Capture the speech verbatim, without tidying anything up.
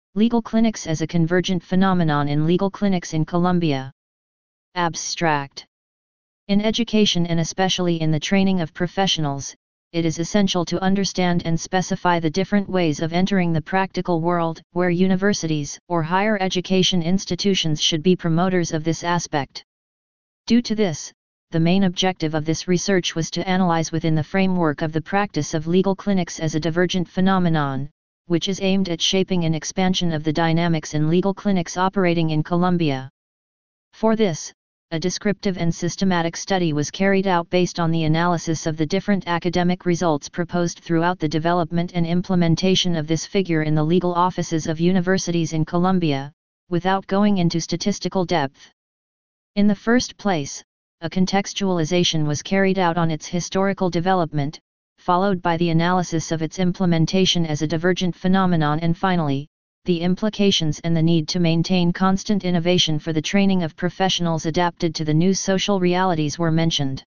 Legal clinics as a convergent phenomenon in legal clinics in Colombia. Abstract. In education and especially in the training of professionals, it is essential to understand and specify the different ways of entering the practical world, where universities or higher education institutions should be promoters of this aspect. Due to this, the main objective of this research was to analyze within the framework of the practice of legal clinics as a divergent phenomenon, which is aimed at shaping an expansion of the dynamics in legal clinics operating in Colombia. For this, a descriptive and systematic study was carried out based on the analysis of the different academic results proposed throughout the development and implementation of this figure in the legal offices of universities in Colombia, without going into statistical depth. In the first place, a contextualization was carried out on its historical development, followed by the analysis of its implementation as a divergent phenomenon, and finally, the implications and the need to maintain constant innovation for the training of professionals adapted to the new social realities were mentioned.